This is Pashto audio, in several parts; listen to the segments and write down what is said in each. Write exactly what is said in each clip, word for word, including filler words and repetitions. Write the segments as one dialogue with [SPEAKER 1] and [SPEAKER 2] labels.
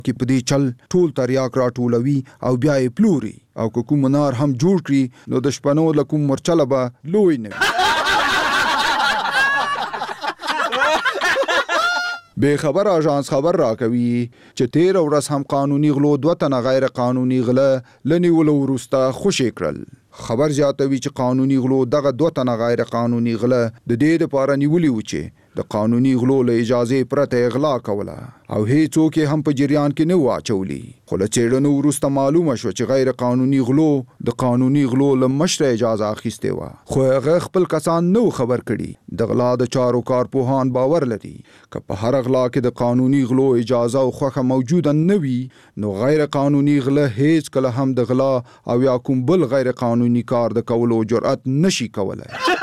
[SPEAKER 1] کې په دې چل ټول تریاک راټولوي او بیا یې پلوري او که کوم منار هم جوړ کړي نو د شپنو له کوم مرچله به لوی نه وي. بے خبر آژانس خبر راکوي چې تیر ورځ هم قانوني غلو دوه تنه غیر قانوني غله له نیولو وروسته خوشي کړل. خبر زیاتوي چې قانوني غلو دغه دوه تنه غیر قانوني غله د دې لپاره نیولي و چې د قانوني غلو له اجازې پرته اغلا کوله او هیڅوک یې هم په جریان کې نه و اچولي. خو له څېړنو وروسته معلومه شوه چې غیر قانوني غلو د قانوني غلو له مشره اجازه اخیستې وه خو هغه خپل کسان نه خبر کړي. د غلا د چارو کارپوهان باور لري که په هر غلا کې د قانوني غلو اجازه او خوښه موجوده نه وي نو غیر قانوني غله هیڅ کله هم د غلا او یا کوم بل غیر قانوني کار د کولو جرأت نشي کولای.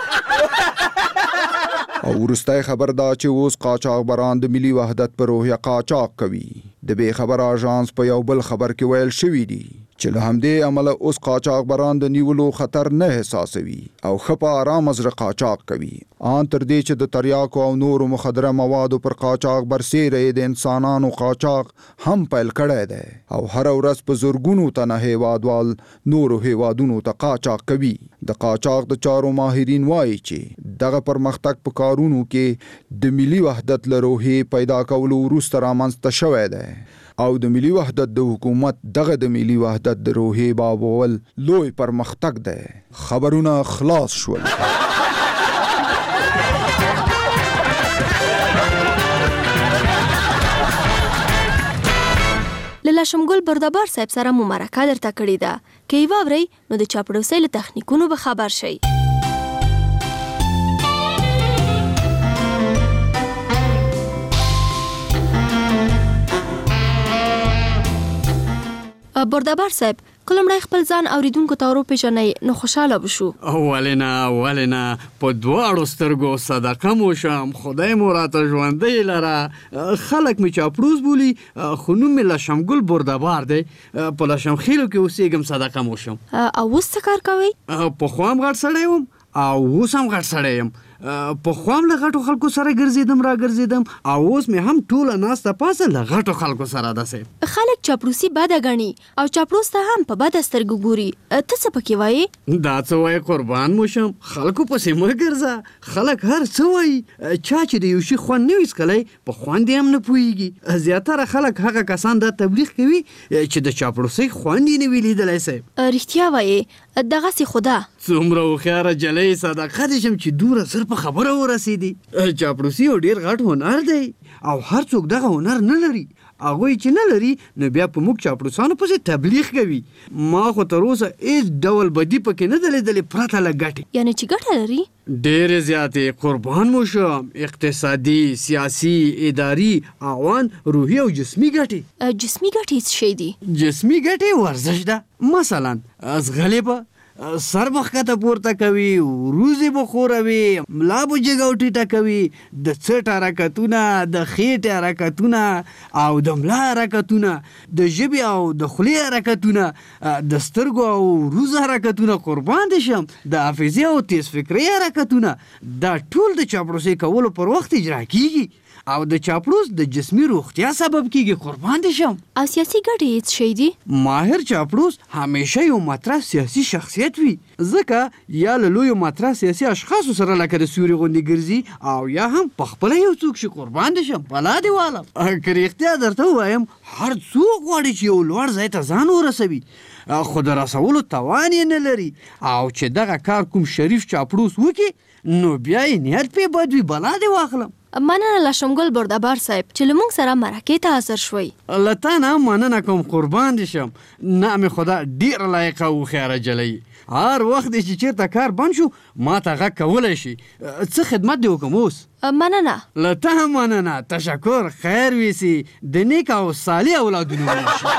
[SPEAKER 1] او وروستی خبر دا چې اوس قاچاقبران د ملي وحدت په روحیه قاچاق کوي. د بې خبر آژانس په یو بل خبر کې ویل شوي دي چې له همدې امله اوس قاچاقبران د نیولو خطر نه احساسوي او ښه په ارامه زړه قاچاق کوي. ان تر دې چې د تریاکو او نورو مخدره موادو پر قاچاق برسېره د انسانانو قاچاق هم پیل کړی دی او هره ورځ په زرګونو تنه هیوادوال نورو هیوادونو ته قاچاق کوي. د قاچاق د چارو ماهرین وایي چې دغه پرمختګ په کارونو کې د ملي وحدت له روحیې پیدا کولو وروسته رامنځته شوی دی او د ملي وحدت د حکومت دغه د ملي وحدت د روحیې بابول لوی پرمختګ دی. خبرونه خلاص شول.
[SPEAKER 2] لاله شمګل بردبار صاحب سره مو مرکه درته کړې ده که یې واورئ نو د چاپړوسۍ له تخنیکونو به خبر شئ. بردبار صاحب که لومړی خپل ځان اوریدونکو ته وروپېژنئ نو خوشحاله به شو.
[SPEAKER 3] ولې نه ولې نه په دواړو سترګو صدقه مو شم خدای مو راته ژوندی لره. خلک مې چاپړوس بولي خو نوم مې لشمګل بردبار دی. په لشمخیلو کې اوسېږم صدقه مو شم.
[SPEAKER 2] او اوس څه کار کوئ؟
[SPEAKER 3] پخوا هم غټ سړی وم او اوس هم غټ سړی یم. پخوا هم له غټو خلکو سره ګرځېدم را ګرځېدم او اوس مې هم ټوله ناسته پاسه له غټو خلکو سره داسې.
[SPEAKER 2] خلک چاپلوسي بده ګڼي او چاپلوس ته هم په بده سترګو ګوري. ته څه پکې وایې؟
[SPEAKER 3] دا څه وایې قربان مو شم خلکو پسې مه ګرځه. خلک هر څه وایي. چا چې د یو شي خوند نه وي څکلی په خوند یې هم نه پوهېږي. زیاتره خلک هغه کسان دا تبلیغ کوي چې د چاپلوسۍ خوند یې نه وي لیدلی صاحب.
[SPEAKER 2] رښتیا وایې دغسې خو ده.
[SPEAKER 3] څومره هوښیاره جلۍ صدقه دې شم چې دومره زر په خبره ورسېدي. چاپلوسي یو ډېر غټ هنر دی او هر څوک دغه هنر نه لري. هغوی چې نه لري نو بیا په موږ چاپلوسانو پسې تبلیغ کوي. ما خو تر اوسه هېڅ ډول بدي پکې نه ده لیدلې پرته له ګټې.
[SPEAKER 2] یعنې چې ګټه لري؟
[SPEAKER 3] ډېرې زیاتې قربان مو شم. اقتصادي، سیاسي، اداري، عوان، روحي او جسمي ګټې.
[SPEAKER 2] جسمي ګټې څه شی دي؟
[SPEAKER 3] جسمي ګټې ورزش ده. مثلا ځغلې به سر به ښکته پورته کوي، وروځې به خوروي، ملا به جګه او ټیټه کوي، د څټ حرکتونه، د خېټې حرکتونه او د ملا حرکتونه، د ژبې او د خولې حرکتونه، د سترګو او وروځو حرکتونه قربان دې شم، د حافظې او تیز فکرۍ حرکتونه، دا ټول د چاپلوسۍ کولو پر وخت اجرا کیږي او د چاپلوس د جسمي روغتیا سبب کیږي قربان دې شم.
[SPEAKER 2] او سیاسي ګټې هېڅ شی دي؟
[SPEAKER 3] ماهر چاپلوس همیشه یو مطرح سیاسي شخصیت وي، ځکه یا له لویو مطرح سیاسي اشخاصو سره لکه د سیوري غوندې ګرځي او یا هم پخپله یو څوک شي قربان دې شم. بلا دې والم که رښتیا درته ووایم هر څوک غواړي چې یو لوړ ځای ته ځان ورسوي خو د رسولو توان یې نه لري او چې دغه کار کوم شریف چاپلوس وکړي نو بیا یې نیت پې بد وي. بلا دې واخلم.
[SPEAKER 2] مننه له شمګل بردبار صاحب چې له موږ سره مرکې ته حاضر شوئ.
[SPEAKER 3] له تا نه مننه کوم قربان دې شم. نعم خدا ډېره لایقه او هوښیاره جلۍ. هر وخت دی چې چېرته کار بند شو ما ته غږ کولی شي. څه خدمت دې وکړم اوس؟
[SPEAKER 2] مننه.
[SPEAKER 3] له تا هم مننه. تشکر. خیر ویسي. د نیک او صالح اولادونو وشي.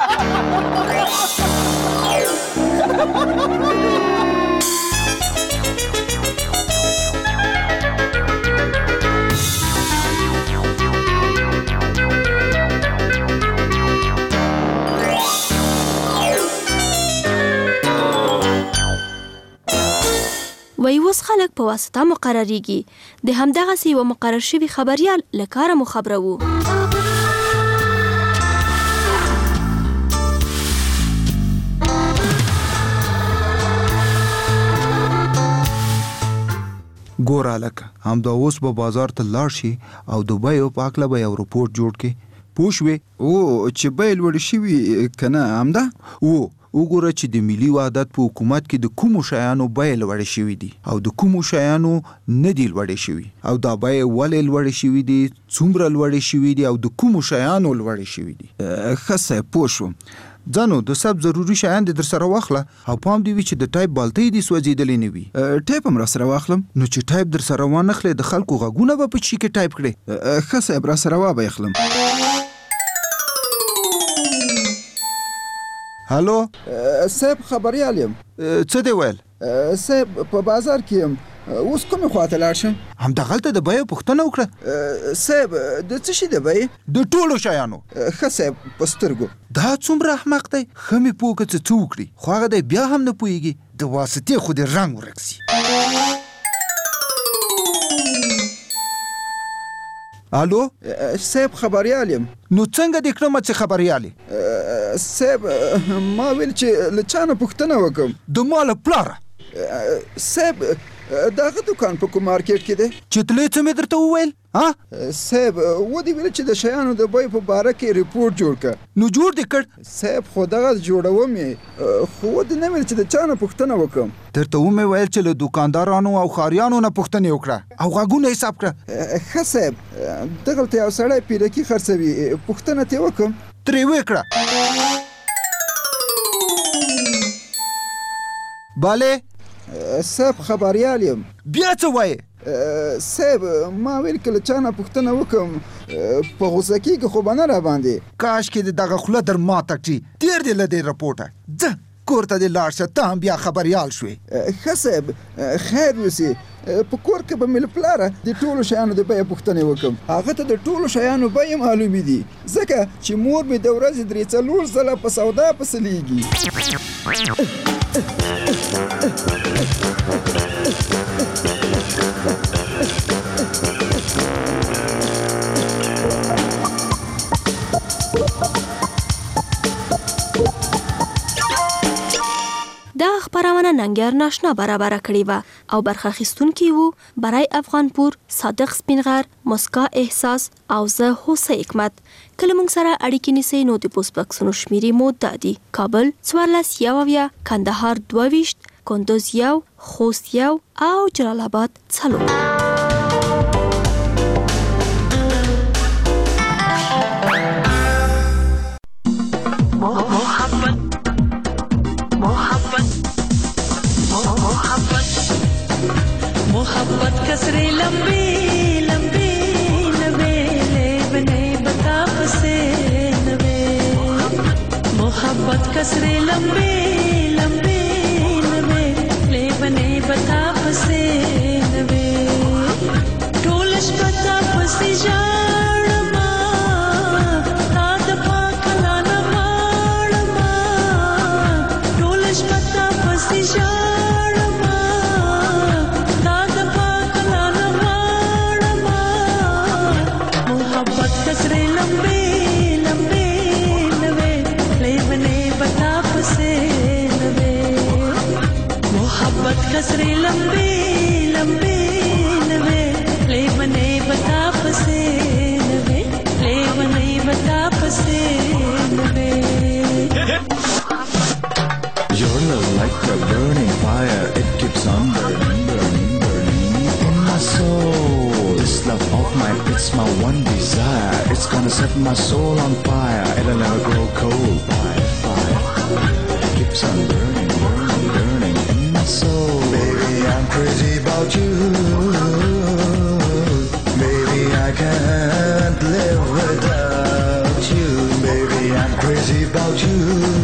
[SPEAKER 2] وایي اوس خلک په واسطه مقرریږي. د همدغسې یوه مقرر شوي خبریال له کاره مو خبروو.
[SPEAKER 1] ګوره هلکه همدا اوس به بازار ته لاړ شي او د بیو په هکله به یو رپورټ جوړ کړي پوه شوې؟
[SPEAKER 4] او چې بیې لوړې شوي که نه همدا؟
[SPEAKER 1] او وګوره چې د ملي وحدت په حکومت کې د کومو شیانو بیې لوړې شوي دي او د کومو شیانو نه دي لوړې شوي او دا بیې ولې لوړې شوي دي، څومره لوړې شوي دي او د کومو شیانو لوړې شوي دي.
[SPEAKER 4] ښه صاحب پوه شوم.
[SPEAKER 1] ځانو د سب ضروري شیان دې در سره واخله او پام دې وي چې د ټایپ بالتۍ دې سوځېدلې نه وي.
[SPEAKER 4] ټایپ هم را سره واخلم؟
[SPEAKER 1] نو چې ټایپ در سره وانخلې د خلکو غږونه به په چی کې ټایپ کړې.
[SPEAKER 4] ښه صاحب را سره وابه اخلم.
[SPEAKER 1] هلو
[SPEAKER 4] صاحب خبریال یم.
[SPEAKER 1] څه دی ویل؟
[SPEAKER 4] صاحب په بازار کې یم، اوس کومې خواته لاړ شم؟
[SPEAKER 1] همدغلته د بیو پوښتنه وکړه.
[SPEAKER 4] صاحب د څه شي د بیې؟
[SPEAKER 1] د ټولو شیانو.
[SPEAKER 4] ښه صاحب په سترګو.
[SPEAKER 1] دا څومره احمق دی، ښه مې پوه که څه څه وکړي خو هغه دی بیا هم نه پوهېږي، د واسطې خو دې رنګ ورک سي. الو
[SPEAKER 4] صاحب خبریال یم.
[SPEAKER 1] نو څنګه دې کړمه چې خبریالې؟
[SPEAKER 4] صاحب ما ویل چې له چا نه پوښتنه وکړم.
[SPEAKER 1] د ما له پلاره.
[SPEAKER 4] صاحب دغه دکان په کوم مارکیټ کې دی؟
[SPEAKER 1] چې تلې څه مې درته وویل؟ ها
[SPEAKER 4] صاحب ودې ویل چې د شیانو د بیې په باره کې ریپورټ جوړ کړه.
[SPEAKER 1] نو جوړ دې کړ؟
[SPEAKER 4] صاحب خو دغه جوړوم یې، خو ودې نه ویل چې د چا نه پوښتنه وکړم.
[SPEAKER 1] درته ومې ویل چې له دوکاندارانو او ښاریانو نه پوښتنې وکړه او غږونه حساب کړه.
[SPEAKER 4] ښه صاحب دغلته یو سړی پیرکي خرڅوي، پوښتنه ترې وکړم.
[SPEAKER 1] ترې وکړه. بالې
[SPEAKER 4] صاحب خبریال یم.
[SPEAKER 1] بیا څه وایې؟
[SPEAKER 4] صاحب ما ویل که له چا نه پوښتنه وکړم په غوسه کېږي خو به نه را باندې.
[SPEAKER 1] کاش کې د دغه خوله در ماته کړي. تېر دې له دې رپورټه ځه کور ته دې لاړ شه، ته هم بیا خبریال شوې.
[SPEAKER 4] ښه صاحب خیر اوسي. په کور کې به مې له پلاره د ټولو شیانو د بیې پوښتنې وکړم. هغه ته د ټولو شیانو بیې معلومې دي ځکه چې مور مې د ورځې درې څلور ځله په سودا پسې لیږي.
[SPEAKER 2] دا خبرونه ننګر ناشنا برابر کړی و او برخه اخیستونکي وو برای افغانپور، صادق سپینغر، مسکا احساس او زه هوسه حکمت. کله موږ سره اړیکې نیسئ نو د پوسټ بکسونو شمیرې مو دا دي: کابل څوارلس یو اویا، کندهار دوه ویشت، کندوز یو، خوست یو او جلال آباد څلور.
[SPEAKER 5] मोहब्बत कसरे लंबी लंबी नवे ले बने बता से नवे मोहब्बत कसरे लंबी लंबी नवे ले बने बता से नवे टोलश बता पसी जाड़मा ताद पाकला न माड़मा टोलश बता पसी जाड़ कसरे लंबे लंबे नवे ले बने बता पसे नवे ले बने बता पसे नवे.
[SPEAKER 6] Your love like a burning fire, it keeps on burning, burning, burning in my soul. This love of mine, it's my one desire. It's gonna set my soul on fire. It'll never grow cold. Fire, fire, keeps on burning, burning, burning in my soul. Baby, I'm crazy about you. Baby, I can't live without you. Baby, I'm crazy about you.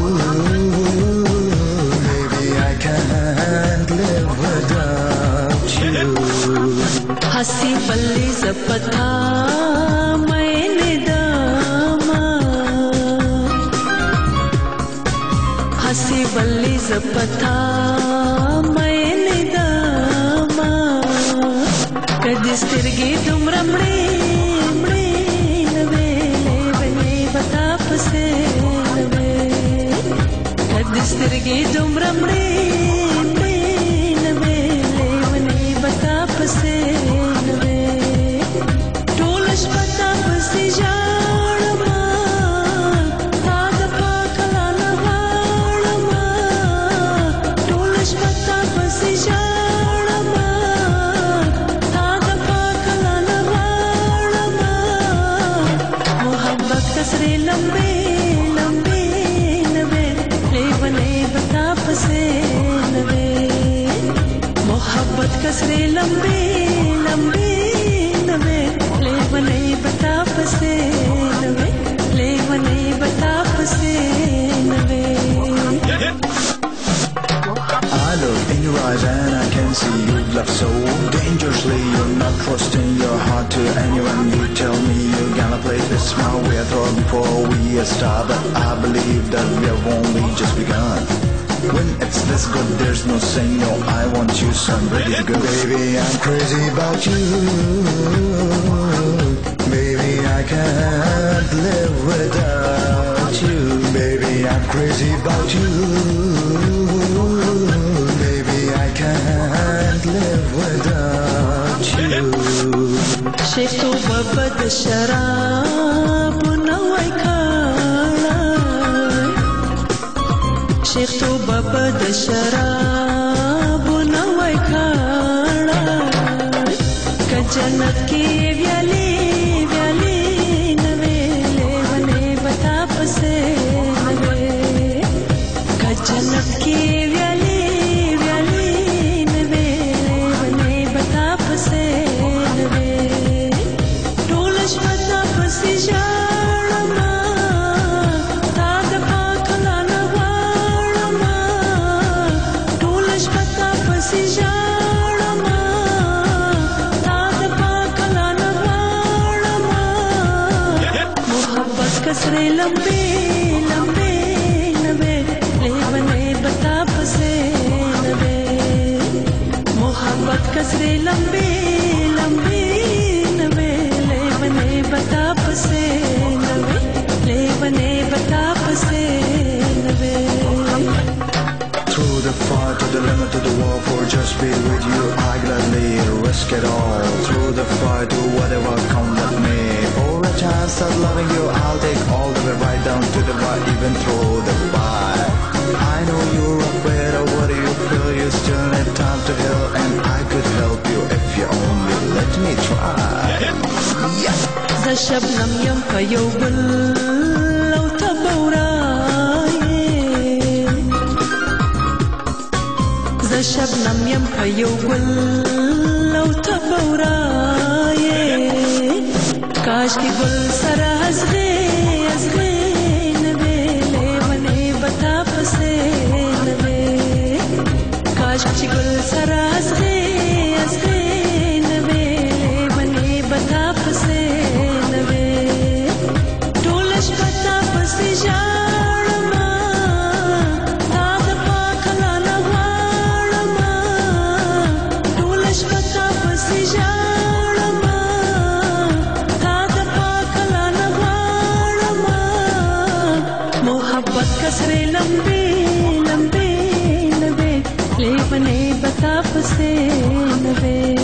[SPEAKER 6] Baby, I can't live without you.
[SPEAKER 5] हसी पल्ली ज़पता मैंने दामा हसी पल्ली ज़पता मैंने दामा कदिस तिरगी तुम रमणे मणे नवे बने बता पसे नवे कदिस तिरगी तुम रमणे मणे नवे बने बता पसे लंबे लंबे नवे लेवने बता पसे नवे मोहब्बत कसरे लंबे लंबे नवे लेवने बता पसे नवे लेवने बता पसे नवे
[SPEAKER 6] I look in your eyes and I can see you love so dangerously. You're not trusting your heart to anyone. You tell me you're gonna play this smile we are throwing before we start, but I believe that we have only just begun. When it's this good, there's no saying no. I want you, so I'm ready to go. Baby, I'm crazy about you. Baby, I can't live without you. Baby, I'm crazy about you. Baby, I can't live without you.
[SPEAKER 5] Shefto babad sharab nawai khana Shefto babad sharab nawai khana Ka jannat ki vyali vyali nave levane bata pase nave Ka jannat ki vyali vyali nave levane bata pase nave Dolash bata pase jarama tad pakalana warama Dolash bata pase jarama tad pakalana warama Mohabbat kasre lambe lambe nave levane bata pase nave Mohabbat kasre lambe lambe nave levane bata pase nave levane bata pase nave
[SPEAKER 6] Through the fire, to the limit, to the wall, for just be with you, I gladly risk it all. Through the fire, do whatever come with me. For a chance of loving you, I'll take all the way right down to the wire, even through the fire. I know you're afraid of what you feel, you still need time to heal, and I could help you if you only let me try. Yeah.
[SPEAKER 5] Za shabnam yam ka yau gul lau ta bauraye Za shabnam yam ka yau gul lau ta bauraye Kash ki gul sara azghe azghe nave levane bata pase nave Kash ki gul sara azghe azghe nave levane bata pase nave Dolash bata pase jarama tad pakalana warama Dolash bata pase jarama tad pakalana warama Mohabbat kasre lambe lambe nave levane bata pase nave